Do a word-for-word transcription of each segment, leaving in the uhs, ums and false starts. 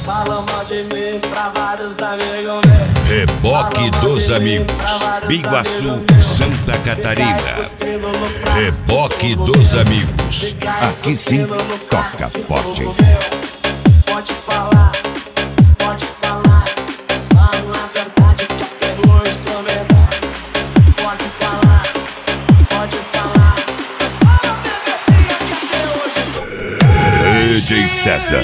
Falam mal de mim pra vários amigos meus. Reboque dos Amigos, Biguaçu, Santa Catarina. Reboque dos Amigos. Aqui sim, toca forte. Pode falar, pode falar, mas falam a verdade que até hoje tô melhor. Pode falar, pode falar, mas falam a verdade que até hoje tô melhor. D J César.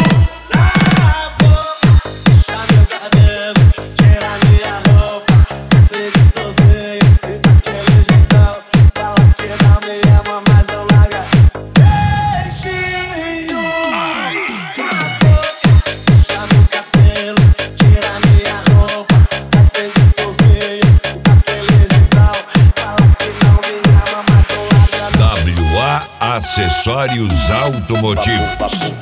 W A Acessórios Automotivos.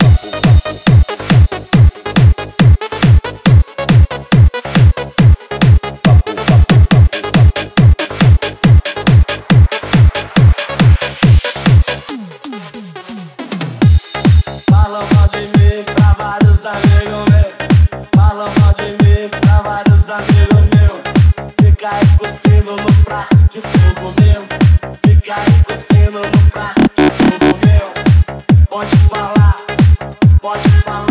Falam mal de mim pra vários amigos meus. Falam mal de mim pra vários amigos meus. Fica aí cuspindo no prato que tu comeu. Fica aí cuspindo no prato que tu comeu. Pode falar, pode falar.